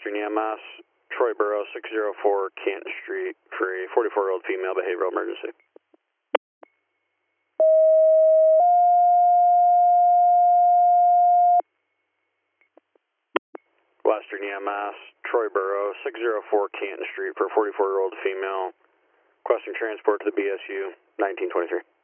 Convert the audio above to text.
Western EMS, Troy Borough, 604 Canton Street for a 44-year-old female behavioral emergency. Western EMS, Troy Borough, 604 Canton Street for a 44-year-old female, requesting transport to the BSU, 1923.